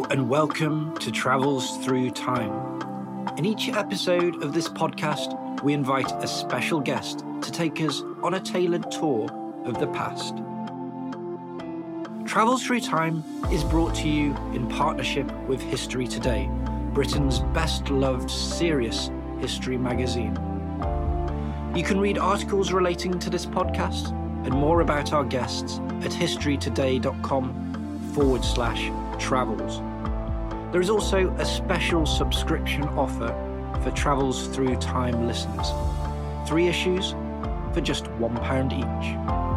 and welcome to Travels Through Time. In each episode of this podcast, we invite a special guest to take us on a tailored tour of the past. Travels Through Time is brought to you in partnership with History Today, Britain's best-loved serious history magazine. You can read articles relating to this podcast and more about our guests at historytoday.com/travels. There is also a special subscription offer for Travels Through Time listeners. 3 issues for just £1 each.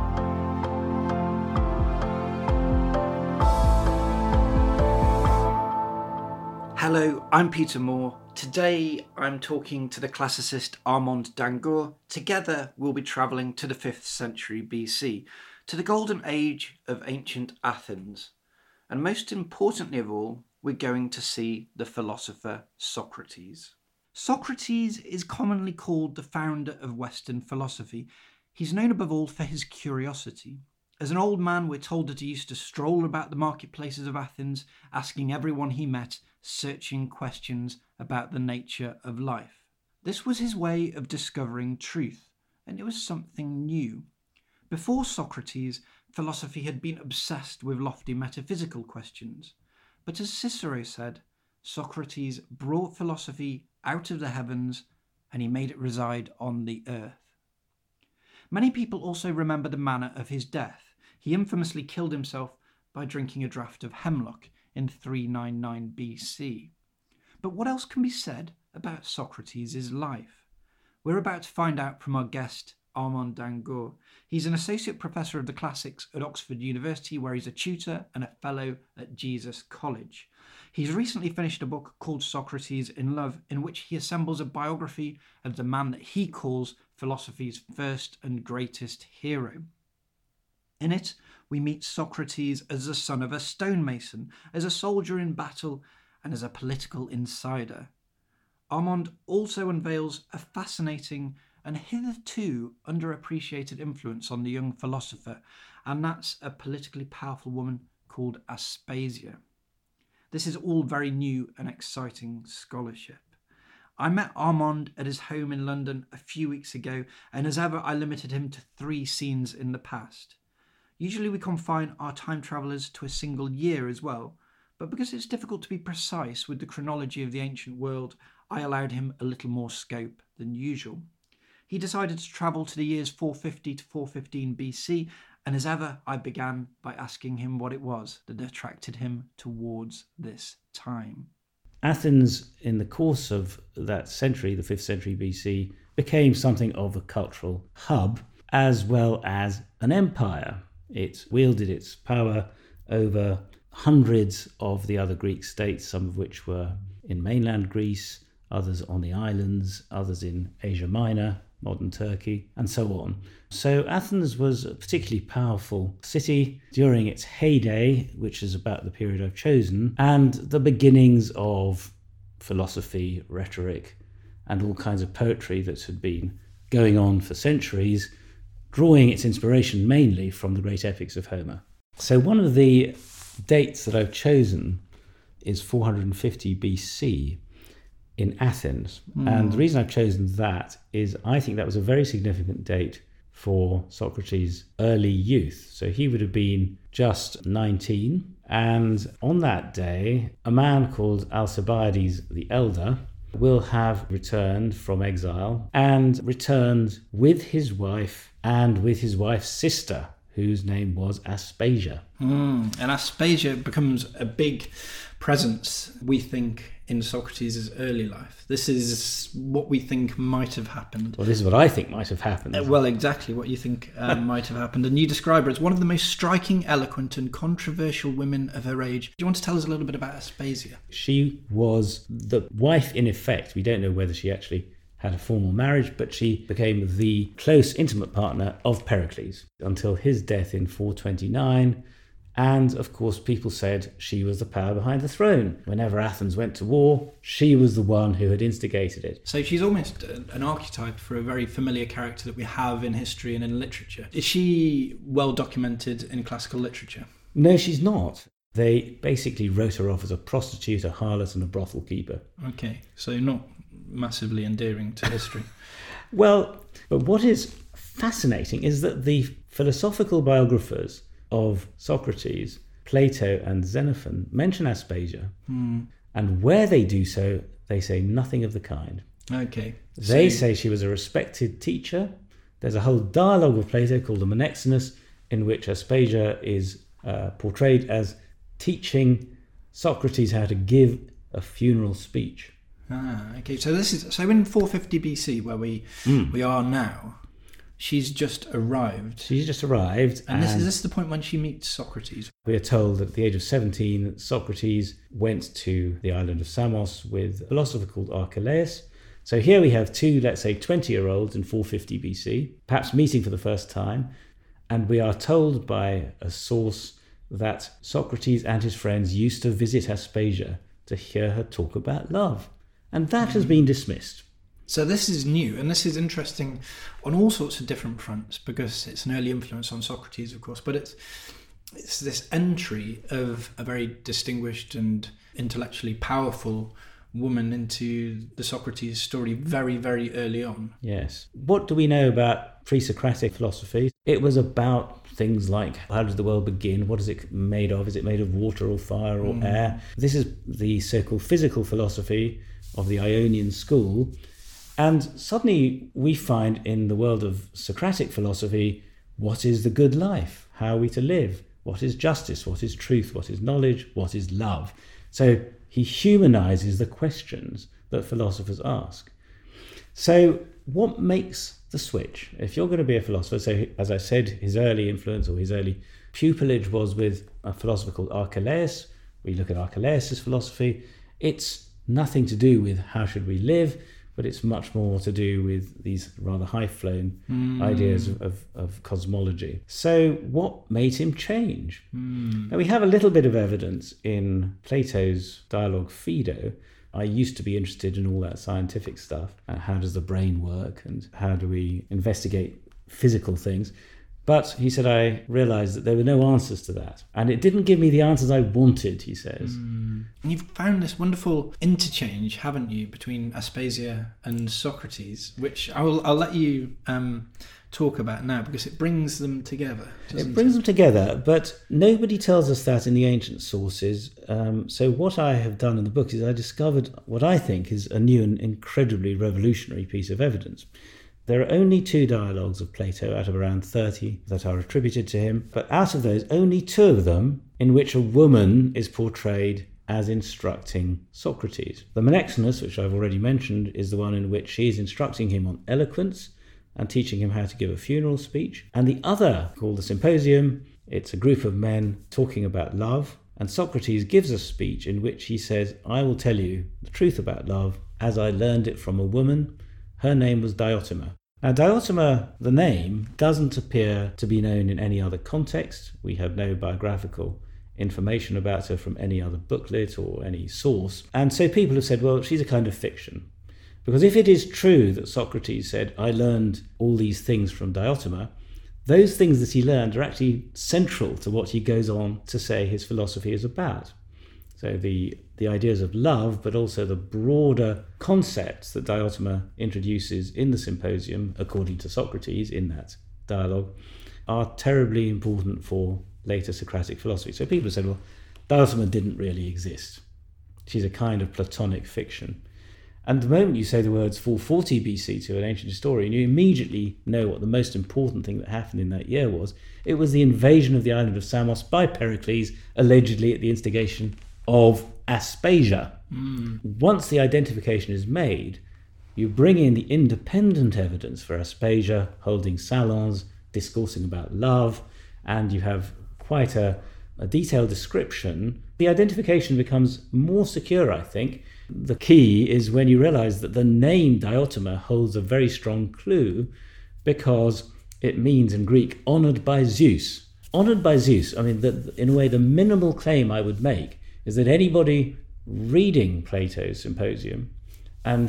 Hello, I'm Peter Moore. Today I'm talking to the classicist Armand Dangourt. Together we'll be travelling to the 5th century BC, to the golden age of ancient Athens. And most importantly of all, we're going to see the philosopher Socrates. Socrates is commonly called the founder of Western philosophy. He's known above all for his curiosity. As an old man, we're told that he used to stroll about the marketplaces of Athens, asking everyone he met searching questions about the nature of life. This was his way of discovering truth, and it was something new. Before Socrates, philosophy had been obsessed with lofty metaphysical questions. But as Cicero said, Socrates brought philosophy out of the heavens and he made it reside on the earth. Many people also remember the manner of his death. He infamously killed himself by drinking a draught of hemlock in 399 BC. But what else can be said about Socrates' life? We're about to find out from our guest, Armand Dangourt. He's an associate professor of the classics at Oxford University, where he's a tutor and a fellow at Jesus College. He's recently finished a book called Socrates in Love, in which he assembles a biography of the man that he calls philosophy's first and greatest hero. In it, we meet Socrates as the son of a stonemason, as a soldier in battle, and as a political insider. Armand also unveils a fascinating and hitherto underappreciated influence on the young philosopher, and that's a politically powerful woman called Aspasia. This is all very new and exciting scholarship. I met Armand at his home in London a few weeks ago, and as ever I limited him to 3 scenes in the past. Usually we confine our time travellers to a single year as well, but because it's difficult to be precise with the chronology of the ancient world, I allowed him a little more scope than usual. He decided to travel to the years 450 to 415 BC, and as ever, I began by asking him what it was that attracted him towards this time. Athens, in the course of that century, the 5th century BC, became something of a cultural hub as well as an empire. It wielded its power over hundreds of the other Greek states, some of which were in mainland Greece, others on the islands, others in Asia Minor, modern Turkey, and so on. So Athens was a particularly powerful city during its heyday, which is about the period I've chosen, and the beginnings of philosophy, rhetoric, and all kinds of poetry that had been going on for centuries, drawing its inspiration mainly from the great epics of Homer. So one of the dates that I've chosen is 450 BC in Athens. And the reason I've chosen that is I think that was a very significant date for Socrates' early youth. So he would have been just 19. And on that day, a man called Alcibiades the Elder will have returned from exile and returned with his wife and with his wife's sister, whose name was Aspasia. And Aspasia becomes a big presence, we think, in Socrates' early life. This is what we think might have happened. Well, this is what I think might have happened. Well, exactly what you think might have happened. And you describe her as one of the most striking, eloquent and controversial women of her age. Do you want to tell us a little bit about Aspasia? She was the wife, in effect. We don't know whether she actually had a formal marriage, but she became the close, intimate partner of Pericles until his death in 429. And, of course, people said she was the power behind the throne. Whenever Athens went to war, she was the one who had instigated it. So she's almost an archetype for a very familiar character that we have in history and in literature. Is she well documented in classical literature? No, she's not. They basically wrote her off as a prostitute, a harlot, and a brothel keeper. Okay, so not massively endearing to history. Well, but what is fascinating is that the philosophical biographers of Socrates, Plato and Xenophon mention Aspasia, and where they do so, they say nothing of the kind. Okay. They say she was a respected teacher. There's a whole dialogue with Plato called the Menexenus, in which Aspasia is portrayed as teaching Socrates how to give a funeral speech. Okay. So in 450 BC, where we are now, she's just arrived. She's just arrived. And is this the point when she meets Socrates? We are told that at the age of 17, Socrates went to the island of Samos with a philosopher called Archelaus. So here we have two, let's say, 20-year-olds in 450 BC, perhaps meeting for the first time. And we are told by a source that Socrates and his friends used to visit Aspasia to hear her talk about love. And that has been dismissed. So this is new, and this is interesting on all sorts of different fronts, because it's an early influence on Socrates, of course, but it's this entry of a very distinguished and intellectually powerful woman into the Socrates story very, very early on. Yes. What do we know about pre-Socratic philosophy? It was about things like, how does the world begin? What is it made of? Is it made of water or fire or air? This is the so-called physical philosophy of the Ionian school. And suddenly we find in the world of Socratic philosophy, what is the good life? How are we to live? What is justice? What is truth? What is knowledge? What is love? So he humanizes the questions that philosophers ask. So what makes the switch? If you're going to be a philosopher, so as I said, his early influence or his early pupillage was with a philosopher called Archelaus. We look at Archelaus' philosophy. It's nothing to do with how should we live, but it's much more to do with these rather high-flown ideas of cosmology. So what made him change? Now, we have a little bit of evidence in Plato's dialogue Phaedo. I used to be interested in all that scientific stuff. How does the brain work and how do we investigate physical things? But he said, I realised that there were no answers to that. And it didn't give me the answers I wanted, he says. And you've found this wonderful interchange, haven't you, between Aspasia and Socrates, which I'll let you talk about now, because it brings them together. It brings them together, but nobody tells us that in the ancient sources. So what I have done in the book is I discovered what I think is a new and incredibly revolutionary piece of evidence. There are only 2 dialogues of Plato out of around 30 that are attributed to him, but out of those, only 2 of them in which a woman is portrayed as instructing Socrates. The Menexenus, which I've already mentioned, is the one in which she is instructing him on eloquence and teaching him how to give a funeral speech. And the other, called the Symposium, it's a group of men talking about love, and Socrates gives a speech in which he says, I will tell you the truth about love as I learned it from a woman. Her name was Diotima. Now, Diotima, the name, doesn't appear to be known in any other context. We have no biographical information about her from any other booklet or any source. And so people have said, well, she's a kind of fiction. Because if it is true that Socrates said, I learned all these things from Diotima, those things that he learned are actually central to what he goes on to say his philosophy is about. So the ideas of love, but also the broader concepts that Diotima introduces in the Symposium, according to Socrates in that dialogue, are terribly important for later Socratic philosophy. So people have said, well, Diotima didn't really exist. She's a kind of Platonic fiction. And the moment you say the words 440 BC to an ancient historian, you immediately know what the most important thing that happened in that year was. It was the invasion of the island of Samos by Pericles, allegedly at the instigation of Aspasia. Once the identification is made, you bring in the independent evidence for Aspasia holding salons, discoursing about love, and you have quite a detailed description. The identification becomes more secure, I think. The key is when you realize that the name Diotima holds a very strong clue, because it means in Greek honored by Zeus. Honored by Zeus, I mean, in a way, the minimal claim I would make is that anybody reading Plato's Symposium and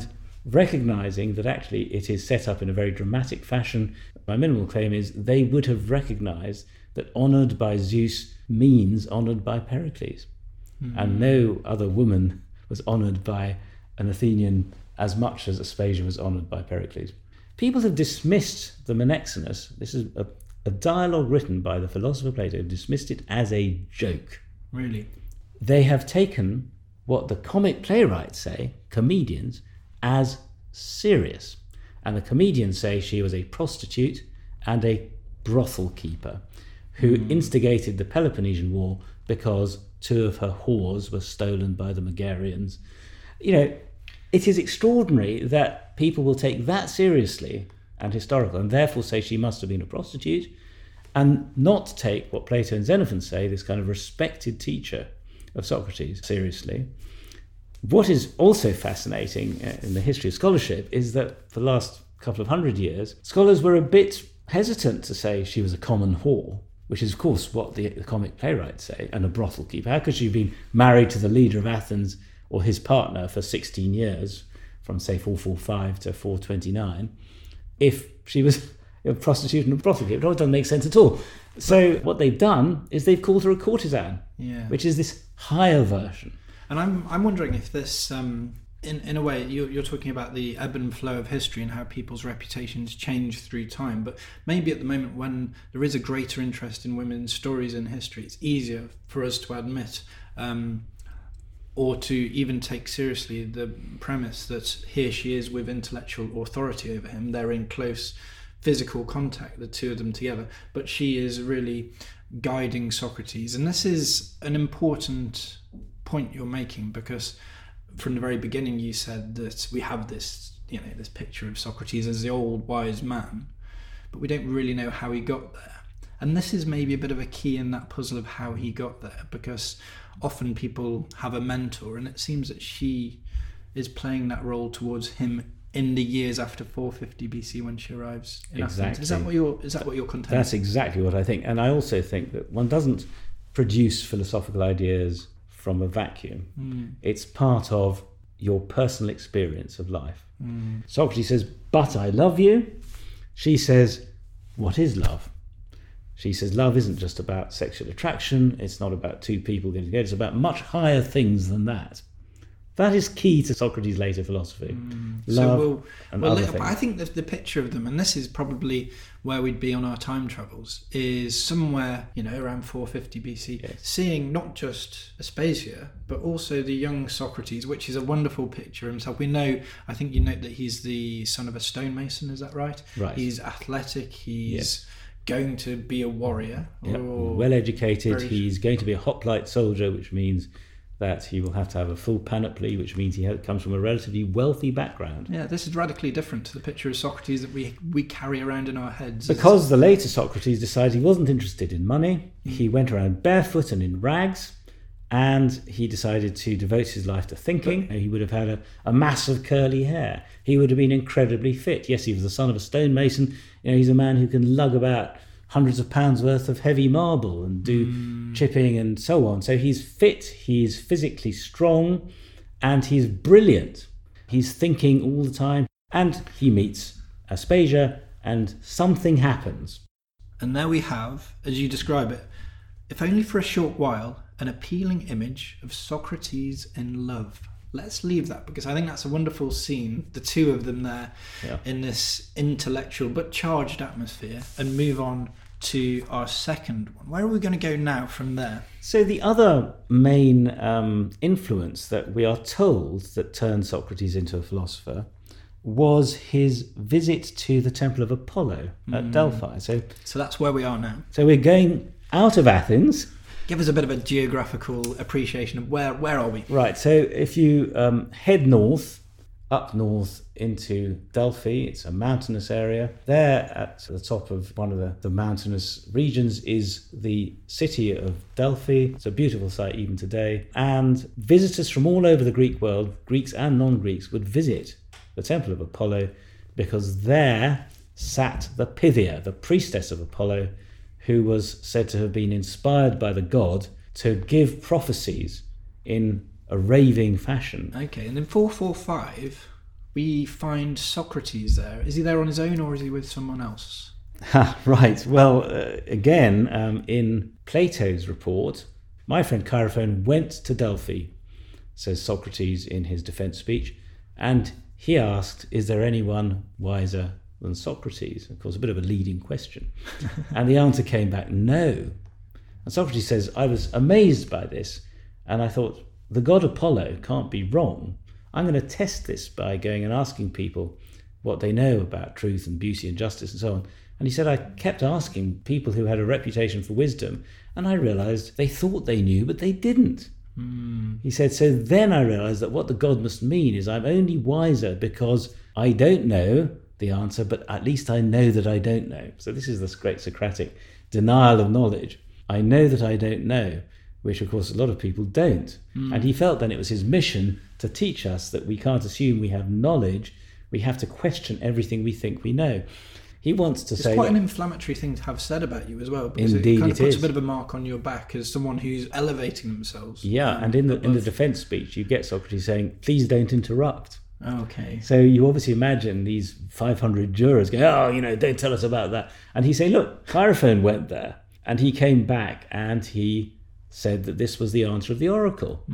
recognizing that actually it is set up in a very dramatic fashion. My minimal claim is they would have recognized that honoured by Zeus means honoured by Pericles. And no other woman was honoured by an Athenian as much as Aspasia was honoured by Pericles. People have dismissed the Menexenus. This is a dialogue written by the philosopher Plato, dismissed it as a joke. Really? They have taken what the comic playwrights say, comedians, as serious. And the comedians say she was a prostitute and a brothel keeper who instigated the Peloponnesian War because 2 of her whores were stolen by the Megarians. You know, it is extraordinary that people will take that seriously and historical, and therefore say she must have been a prostitute, and not take what Plato and Xenophon say, this kind of respected teacher of Socrates, seriously. What is also fascinating in the history of scholarship is that for the last couple of 100 years, scholars were a bit hesitant to say she was a common whore, which is, of course, what the comic playwrights say, and a brothel keeper. How could she have been married to the leader of Athens or his partner for 16 years, from, say, 445 to 429, if she was a prostitute and a brothel keeper? It doesn't make sense at all. So what they've done is they've called her a courtesan, which is this higher version. And I'm wondering if this, in a way, you're talking about the ebb and flow of history and how people's reputations change through time. But maybe at the moment when there is a greater interest in women's stories in history, it's easier for us to admit or to even take seriously the premise that here she is with intellectual authority over him. They're in close physical contact, the 2 of them together, but she is really guiding Socrates. And this is an important point you're making, because from the very beginning you said that we have this, this picture of Socrates as the old wise man, but we don't really know how he got there. And this is maybe a bit of a key in that puzzle of how he got there, because often people have a mentor, and it seems that she is playing that role towards him in the years after 450 BC when she arrives in Athens. Is that what you're contending? That's exactly what I think. And I also think that one doesn't produce philosophical ideas from a vacuum. It's part of your personal experience of life. Socrates says, "But I love you." She says, "What is love?" She says, love isn't just about sexual attraction. It's not about 2 people getting together. It's about much higher things than that. That is key to Socrates' later philosophy. Love and other things. But I think the picture of them, and this is probably where we'd be on our time travels, is somewhere, around 450 BC, yes. Seeing not just Aspasia, but also the young Socrates, which is a wonderful picture himself. We know, I think you note that he's the son of a stonemason, is that right? Right. He's athletic, he's going to be a warrior. Yep. Well educated, he's going to be a hoplite soldier, which means that he will have to have a full panoply, which means he comes from a relatively wealthy background. Yeah, this is radically different to the picture of Socrates that we carry around in our heads. Because the later Socrates decided he wasn't interested in money, he went around barefoot and in rags, and he decided to devote his life to thinking. He would have had a mass of curly hair. He would have been incredibly fit. Yes, he was the son of a stonemason. He's a man who can lug about hundreds of pounds worth of heavy marble and do chipping and so on. So he's fit, he's physically strong, and he's brilliant. He's thinking all the time, and he meets Aspasia, and something happens. And there we have, as you describe it, if only for a short while, an appealing image of Socrates in love. Let's leave that, because I think that's a wonderful scene, the 2 of them there in this intellectual but charged atmosphere, and move on to our second one. Where are we going to go now from there? So the other main influence that we are told that turned Socrates into a philosopher was his visit to the Temple of Apollo at Delphi. So that's where we are now. So we're going out of Athens. Give us a bit of a geographical appreciation of where are we? Right, so if you head up north into Delphi, it's a mountainous area. There at the top of one of the mountainous regions is the city of Delphi. It's a beautiful site even today. And visitors from all over the Greek world, Greeks and non-Greeks, would visit the Temple of Apollo because there sat the Pythia, the priestess of Apollo, who was said to have been inspired by the god to give prophecies in a raving fashion. Okay, and in 445, we find Socrates there. Is he there on his own or is he with someone else? Right. Well, again, in Plato's report, my friend Chaerephon went to Delphi, says Socrates in his defense speech, and he asked, is there anyone wiser than Socrates? Of course, a bit of a leading question. And the answer came back, no. And Socrates says, I was amazed by this, and I thought, the god Apollo can't be wrong. I'm going to test this by going and asking people what they know about truth and beauty and justice and so on. And he said, I kept asking people who had a reputation for wisdom, and I realized they thought they knew, but they didn't. He said, so then I realized that what the god must mean is I'm only wiser because I don't know the answer, but at least I know that I don't know. So this is this great Socratic denial of knowledge. I know that I don't know, which of course a lot of people don't. And he felt then it was his mission to teach us that we can't assume we have knowledge. We have to question everything we think we know. He wants to say... It's quite an inflammatory thing to have said about you as well, because indeed it kind of puts is. a bit of a mark on your back as someone who's elevating themselves. Yeah, and in the defence speech, you get Socrates saying, please don't interrupt. Okay. So you obviously imagine these 500 jurors going, don't tell us about that. And he say, look, Chaerephon went there, and he came back, and he said that this was the answer of the oracle.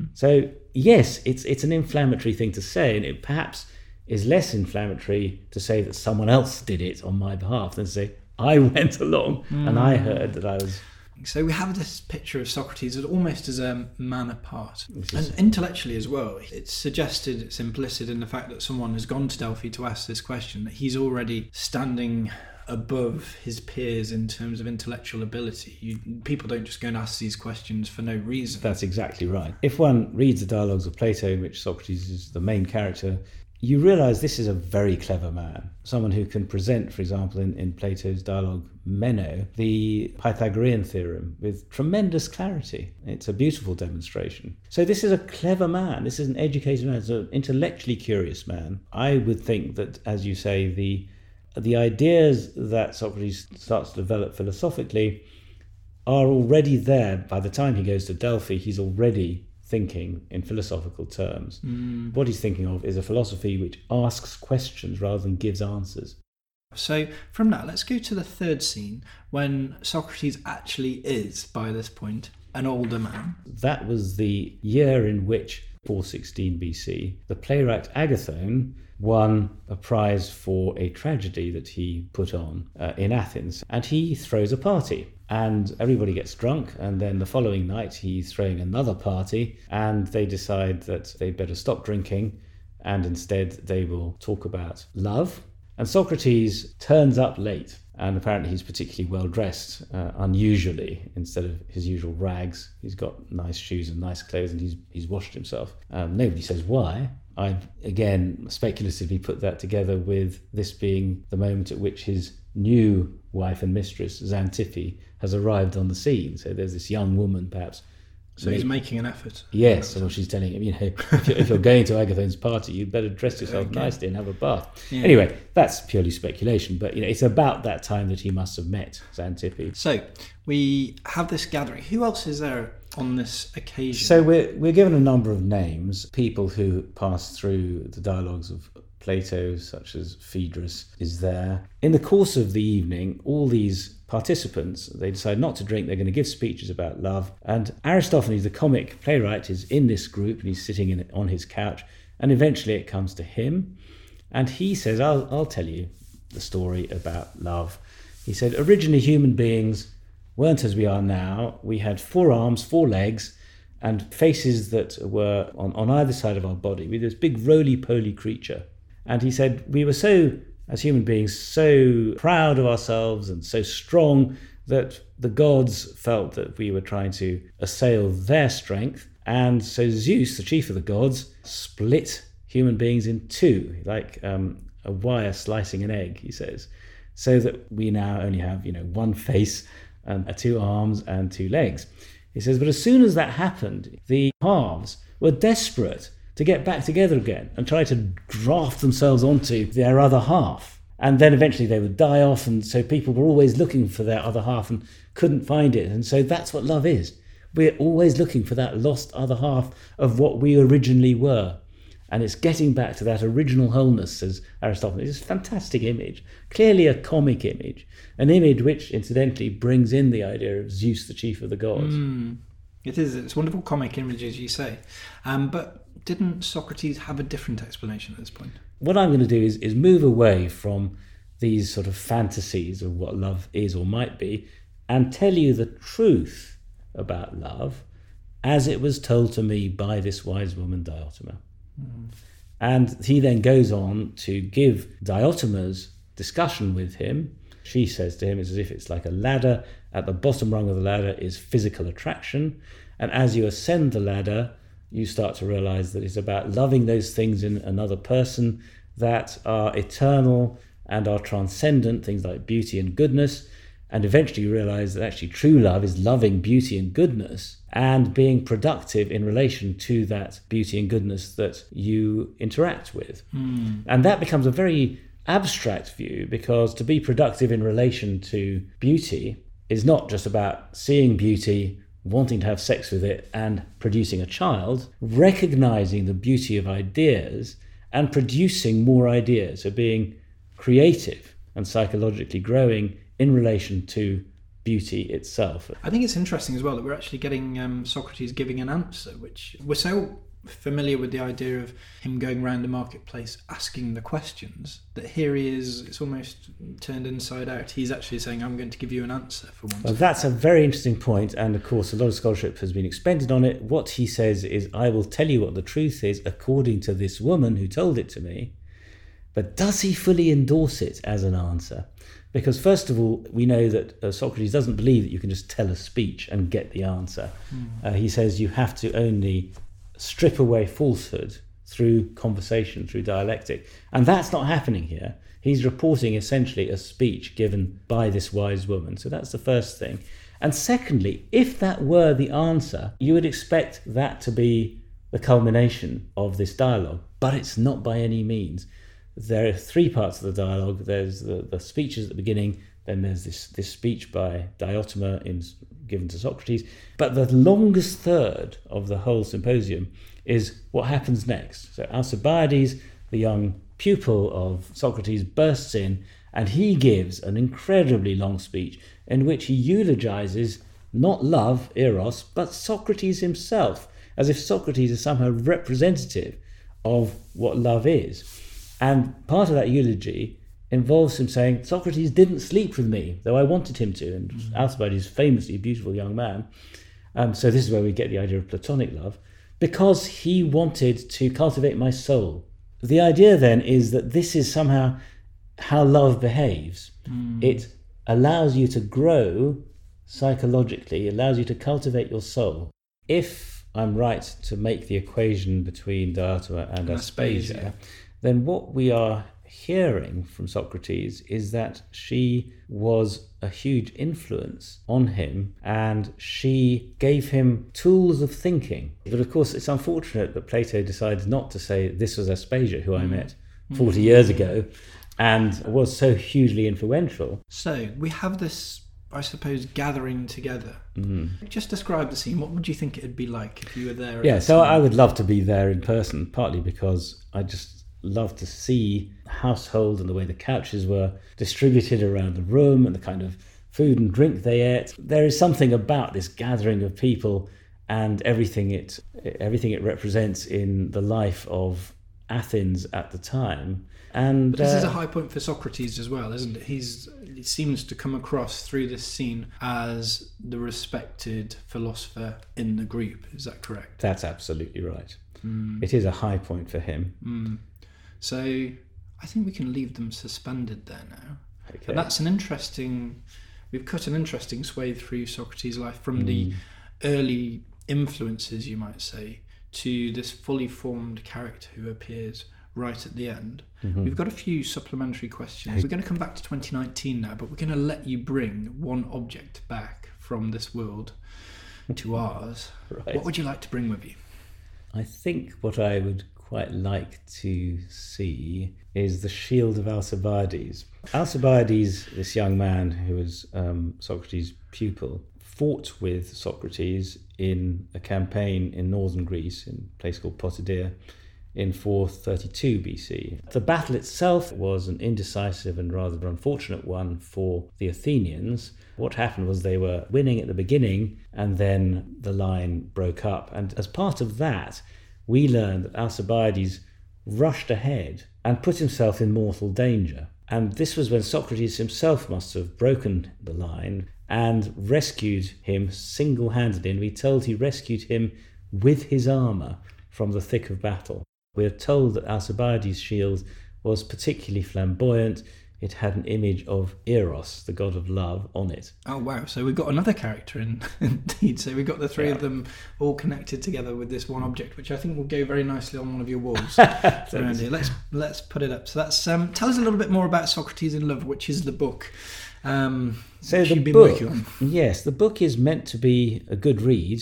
So yes, it's an inflammatory thing to say, and it perhaps is less inflammatory to say that someone else did it on my behalf than to say, I went along and I heard that I was... So we have this picture of Socrates almost as a man apart. And intellectually as well, it's suggested, it's implicit in the fact that someone has gone to Delphi to ask this question, that he's already standing above his peers in terms of intellectual ability. People don't just go and ask these questions for no reason. That's exactly right. If one reads the dialogues of Plato, in which Socrates is the main character, you realise this is a very clever man. Someone who can present, for example, in Plato's dialogue Meno, the Pythagorean theorem with tremendous clarity. It's a beautiful demonstration. So this is a clever man. This is an educated man. It's an intellectually curious man. I would think that, as you say, the ideas that Socrates starts to develop philosophically are already there. By the time he goes to Delphi, he's already thinking in philosophical terms. What he's thinking of is a philosophy which asks questions rather than gives answers. So from that, let's go to the third scene when Socrates actually is, by this point, an older man. That was the year in which, 416 BC, the playwright Agathon won a prize for a tragedy that he put on in Athens. And he throws a party. And everybody gets drunk, and then the following night he's throwing another party, and they decide that they'd better stop drinking, and instead they will talk about love. And Socrates turns up late, and apparently he's particularly well dressed, unusually, instead of his usual rags. He's got nice shoes and nice clothes, and he's washed himself. Nobody says why. I've, again, speculatively put that together with this being the moment at which his new wife and mistress, Xanthippe, has arrived on the scene. So there's this young woman, perhaps. So he's making an effort. Yes, so she's telling him, if you're going to Agathon's party, you'd better dress yourself nicely and have a bath. Yeah. Anyway, that's purely speculation, but it's about that time that he must have met Xanthippe. So we have this gathering. Who else is there on this occasion? So we're given a number of names, people who pass through the dialogues of Plato, such as Phaedrus, is there. In the course of the evening, all these participants, they decide not to drink. They're going to give speeches about love. And Aristophanes, the comic playwright, is in this group, and he's sitting on his couch. And eventually it comes to him. And he says, I'll tell you the story about love. He said, originally human beings weren't as we are now. We had 4 arms, 4 legs, and faces that were on either side of our body, with this big roly-poly creature. And he said, we were so, as human beings, so proud of ourselves and so strong that the gods felt that we were trying to assail their strength. And so Zeus, the chief of the gods, split human beings in 2, like a wire slicing an egg, he says, so that we now only have, 1 face and 2 arms and 2 legs. He says, but as soon as that happened, the halves were desperate to get back together again and try to graft themselves onto their other half. And then eventually they would die off, and so people were always looking for their other half and couldn't find it. And so that's what love is. We're always looking for that lost other half of what we originally were. And it's getting back to that original wholeness, says Aristotle. It's a fantastic image, clearly a comic image, an image which, incidentally, brings in the idea of Zeus, the chief of the gods. It is. It's a wonderful comic image, as you say. But didn't Socrates have a different explanation at this point? What I'm going to do is move away from these sort of fantasies of what love is or might be and tell you the truth about love as it was told to me by this wise woman, Diotima. And he then goes on to give Diotima's discussion with him. She says to him, it's as if it's like a ladder. At the bottom rung of the ladder is physical attraction. And as you ascend the ladder, you start to realize that it's about loving those things in another person that are eternal and are transcendent, things like beauty and goodness. And eventually you realize that actually true love is loving beauty and goodness and being productive in relation to that beauty and goodness that you interact with. And that becomes a very abstract view, because to be productive in relation to beauty is not just about seeing beauty, wanting to have sex with it and producing a child, recognizing the beauty of ideas and producing more ideas, so being creative and psychologically growing in relation to beauty itself. I think it's interesting as well that we're actually getting Socrates giving an answer, which we're so familiar with the idea of him going around the marketplace asking the questions, that here he is, it's almost turned inside out. He's actually saying, I'm going to give you an answer for once. Well, that's a very interesting point, and of course a lot of scholarship has been expended on it. What he says is, I will tell you what the truth is according to this woman who told it to me. But does he fully endorse it as an answer? Because first of all, we know that Socrates doesn't believe that you can just tell a speech and get the answer. He says you have to only strip away falsehood through conversation, through dialectic. And that's not happening here. He's reporting essentially a speech given by this wise woman. So that's the first thing. And secondly, if that were the answer, you would expect that to be the culmination of this dialogue. But it's not by any means. There are three parts of the dialogue. There's the speeches at the beginning, then there's this speech by Diotima given to Socrates. But the longest third of the whole symposium is what happens next. So Alcibiades, the young pupil of Socrates, bursts in and he gives an incredibly long speech in which he eulogizes not love, eros, but Socrates himself, as if Socrates is somehow representative of what love is. And part of that eulogy involves him saying, Socrates didn't sleep with me, though I wanted him to. And Alcibiades is famously a beautiful young man. So this is where we get the idea of platonic love, because he wanted to cultivate my soul. The idea then is that this is somehow how love behaves. It allows you to grow psychologically, allows you to cultivate your soul. If I'm right to make the equation between Diotima and Aspasia, then what we are hearing from Socrates is that she was a huge influence on him and she gave him tools of thinking. But of course, it's unfortunate that Plato decides not to say this was Aspasia, who I met 40 years ago and was so hugely influential. So we have this, I suppose, gathering together. Just describe the scene. What would you think it'd be like if you were there? Yeah, so I would love to be there in person, partly because I just love to see the household and the way the couches were distributed around the room and the kind of food and drink they ate. There is something about this gathering of people and everything it represents in the life of Athens at the time. And but this is a high point for Socrates as well, isn't it? He seems to come across through this scene as the respected philosopher in the group. Is that correct? That's absolutely right. It is a high point for him. So I think we can leave them suspended there now. Okay. And that's we've cut an interesting swathe through Socrates' life from the early influences, you might say, to this fully formed character who appears right at the end. We've got a few supplementary questions. We're going to come back to 2019 now, but we're going to let you bring one object back from this world to ours. Right. What would you like to bring with you? I think what I would quite like to see is the shield of Alcibiades. Alcibiades, this young man who was Socrates' pupil, fought with Socrates in a campaign in northern Greece, in a place called Potidaea, in 432 BC. The battle itself was an indecisive and rather unfortunate one for the Athenians. What happened was they were winning at the beginning, and then the line broke up. And as part of that, we learned that Alcibiades rushed ahead and put himself in mortal danger. And this was when Socrates himself must have broken the line and rescued him single-handedly. And we're told he rescued him with his armour from the thick of battle. We're told that Alcibiades' shield was particularly flamboyant. It had an image of Eros, the god of love, on it. Oh, wow. So we've got another character indeed. So we've got the three of them all connected together with this one object, which I think will go very nicely on one of your walls around here. Let's put it up. So that's tell us a little bit more about Socrates in Love, which is the book. So the book, yes, the book is meant to be a good read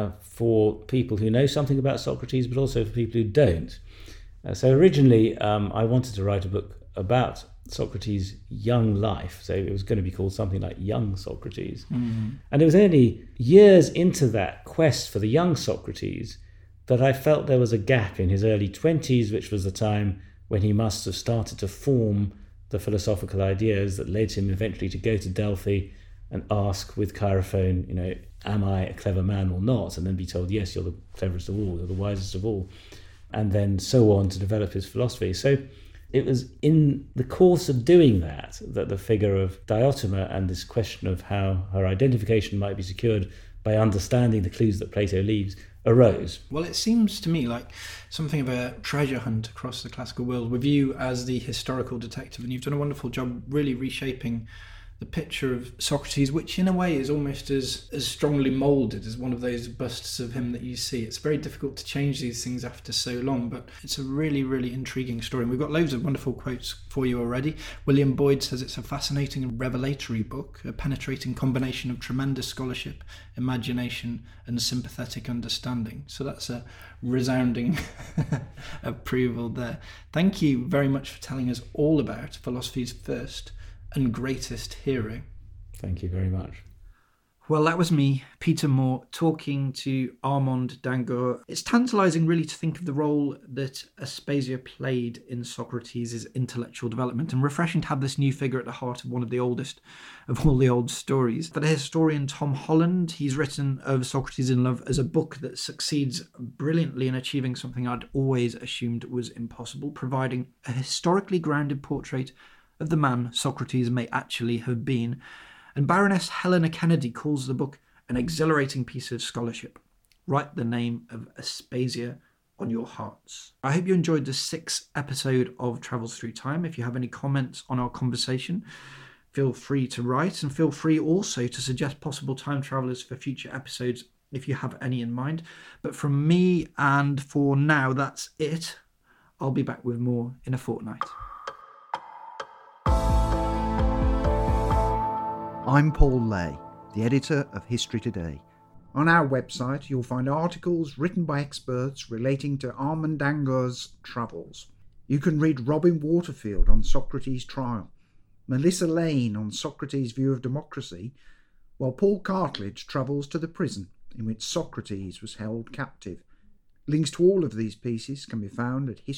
for people who know something about Socrates, but also for people who don't. So originally, I wanted to write a book about Socrates' young life. So it was going to be called something like Young Socrates. Mm-hmm. And it was only years into that quest for the young Socrates that I felt there was a gap in his early 20s, which was the time when he must have started to form the philosophical ideas that led him eventually to go to Delphi and ask with Chaerephon, am I a clever man or not? And then be told, yes, you're the cleverest of all, you're the wisest of all. And then so on to develop his philosophy. So it was in the course of doing that the figure of Diotima and this question of how her identification might be secured by understanding the clues that Plato leaves arose. Well, it seems to me like something of a treasure hunt across the classical world with you as the historical detective, and you've done a wonderful job really reshaping the picture of Socrates, which in a way is almost as strongly moulded as one of those busts of him that you see. It's very difficult to change these things after so long, but it's a really, really intriguing story. And we've got loads of wonderful quotes for you already. William Boyd says it's a fascinating and revelatory book, a penetrating combination of tremendous scholarship, imagination, and sympathetic understanding. So that's a resounding approval there. Thank you very much for telling us all about philosophy's first and greatest hero. Thank you very much. Well, that was me, Peter Moore, talking to Armand Dangour. It's tantalising really to think of the role that Aspasia played in Socrates' intellectual development, and refreshing to have this new figure at the heart of one of the oldest of all the old stories. For the historian Tom Holland, he's written Over Socrates in Love as a book that succeeds brilliantly in achieving something I'd always assumed was impossible, providing a historically grounded portrait of the man Socrates may actually have been. And Baroness Helena Kennedy calls the book an exhilarating piece of scholarship. Write the name of Aspasia on your hearts. I hope you enjoyed the 6th episode of Travels Through Time. If you have any comments on our conversation, feel free to write, and feel free also to suggest possible time travellers for future episodes if you have any in mind. But from me, and for now, that's it. I'll be back with more in a fortnight. I'm Paul Lay, the editor of History Today. On our website, you'll find articles written by experts relating to Armand Dangour's travels. You can read Robin Waterfield on Socrates' trial, Melissa Lane on Socrates' view of democracy, while Paul Cartledge travels to the prison in which Socrates was held captive. Links to all of these pieces can be found at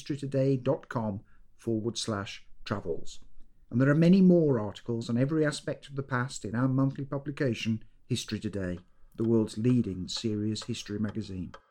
historytoday.com/travels. And there are many more articles on every aspect of the past in our monthly publication, History Today, the world's leading serious history magazine.